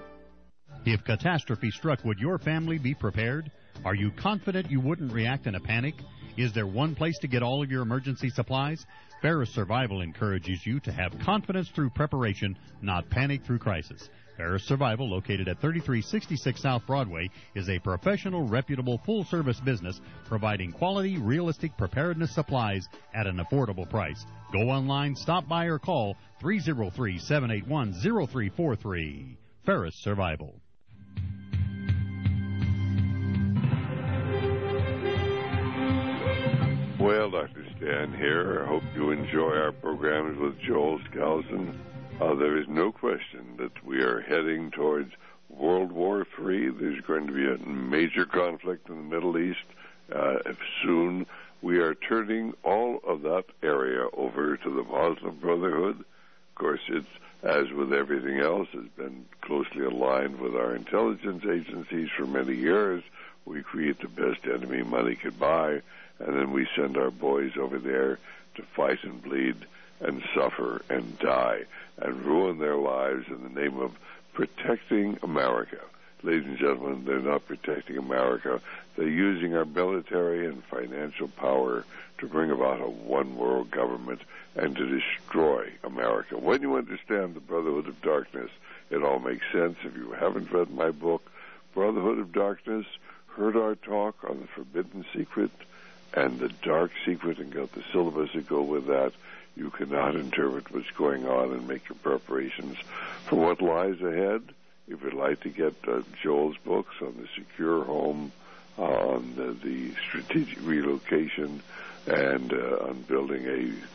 If catastrophe struck, would your family be prepared? Are you confident you wouldn't react in a panic? Is there one place to get all of your emergency supplies? Ferris Survival encourages you to have confidence through preparation, not panic through crisis. Ferris Survival, located at thirty-three sixty-six South Broadway, is a professional, reputable, full-service business providing quality, realistic preparedness supplies at an affordable price. Go online, stop by, or call three oh three, seven eight one, oh three four three. Ferris Survival. Well, Doctor Stan here. I hope you enjoy our programs with Joel Skousen. Uh, there is no question that we are heading towards World War Three. There's going to be a major conflict in the Middle East uh, soon. We are turning all of that area over to the Muslim Brotherhood. Of course, it's, as with everything else, has been closely aligned with our intelligence agencies for many years. We create the best enemy money could buy, and then we send our boys over there to fight and bleed and suffer and die and ruin their lives in the name of protecting America. Ladies and gentlemen, they're not protecting America. They're using our military and financial power to bring about a one-world government and to destroy America. When you understand the Brotherhood of Darkness, it all makes sense. If you haven't read my book, Brotherhood of Darkness, heard our talk on the Forbidden Secret and the Dark Secret and got the syllabus to go with that, you cannot interpret what's going on and make your preparations for what lies ahead. If you'd like to get uh, Joel's books on the secure home, uh, on the, the strategic relocation, and uh, on building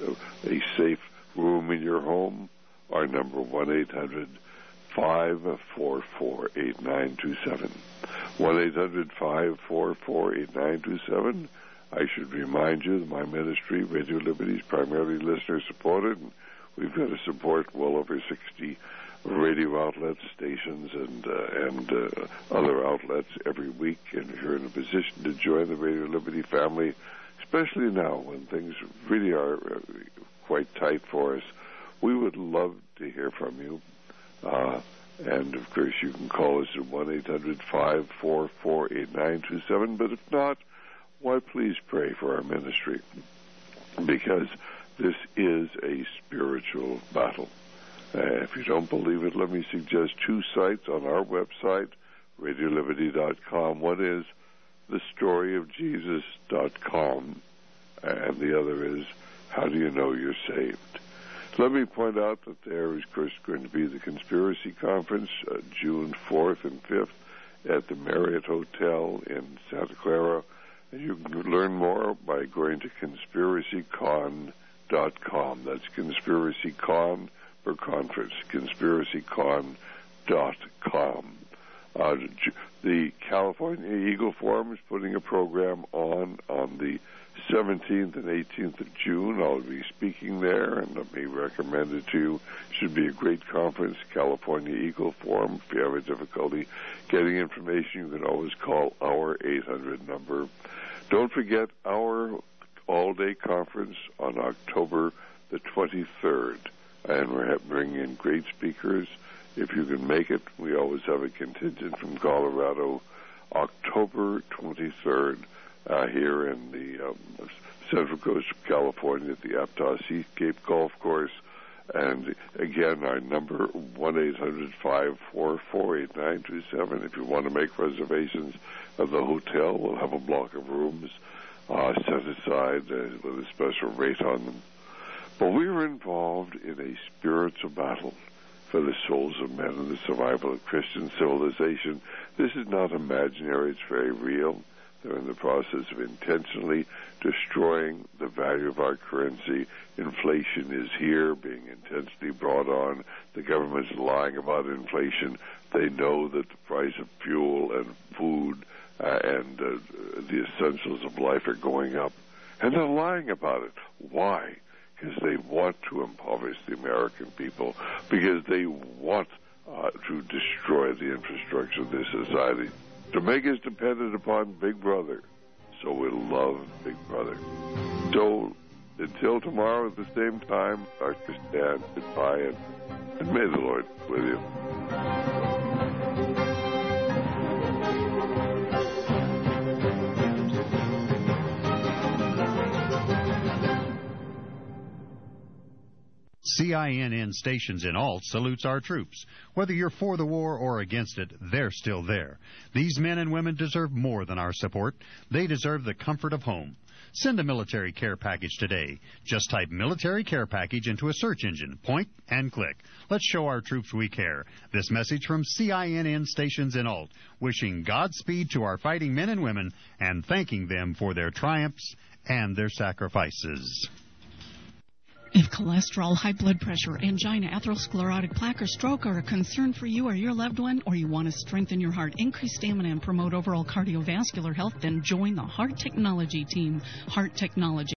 a, a safe room in your home, our number one eight hundred, five four four, eight nine two seven. one eight hundred, five four four, eight nine two seven. I should remind you that my ministry, Radio Liberty, is primarily listener-supported. We've got to support well over sixty radio outlets, stations, and uh, and uh, other outlets every week. And if you're in a position to join the Radio Liberty family, especially now when things really are uh, quite tight for us, we would love to hear from you. Uh, and, of course, you can call us at one eight hundred, five four four, eight nine two seven. But if not, why, please pray for our ministry, because this is a spiritual battle. Uh, if you don't believe it, let me suggest two sites on our website, radio liberty dot com. One is the story of jesus dot com, and the other is how do you know you're saved. Let me point out that there is, of course, going to be the Conspiracy Conference, uh, June fourth and fifth, at the Marriott Hotel in Santa Clara. And you can learn more by going to conspiracy con dot com. That's Conspiracy Con for conference, conspiracy con dot com. Uh, the California Eagle Forum is putting a program on on the seventeenth and eighteenth of June. I'll be speaking there, and let me recommend it to you. It should be a great conference, California Eagle Forum. If you have a difficulty getting information, you can always call our eight hundred number. Don't forget our all-day conference on October the twenty-third, and we're bringing in great speakers. If you can make it, we always have a contingent from Colorado, October twenty-third, uh, here in the um, Central Coast of California at the Aptos Seascape Golf Course. And again, our number, one eight hundred, five four four, eight nine two seven. If you want to make reservations of the hotel, we'll have a block of rooms uh, set aside uh, with a special rate on them. But we are involved in a spiritual battle for the souls of men and the survival of Christian civilization. This is not imaginary, it's very real. They're in the process of intentionally destroying the value of our currency. Inflation is here, being intensely brought on. The government's lying about inflation. They know that the price of fuel and food uh, and uh, the essentials of life are going up. And they're lying about it. Why? Because they want to impoverish the American people, because they want uh, to destroy the infrastructure of this society, to make us dependent upon Big Brother. So we love Big Brother. So until tomorrow at the same time, Doctor Stan, goodbye, and, and may the Lord be with you. C I N N Stations in Alt salutes our troops. Whether you're for the war or against it, they're still there. These men and women deserve more than our support. They deserve the comfort of home. Send a military care package today. Just type military care package into a search engine. Point and click. Let's show our troops we care. This message from C I N N Stations in Alt, wishing Godspeed to our fighting men and women and thanking them for their triumphs and their sacrifices. If cholesterol, high blood pressure, angina, atherosclerotic plaque, or stroke are a concern for you or your loved one, or you want to strengthen your heart, increase stamina, and promote overall cardiovascular health, then join the Heart Technology team. Heart Technology.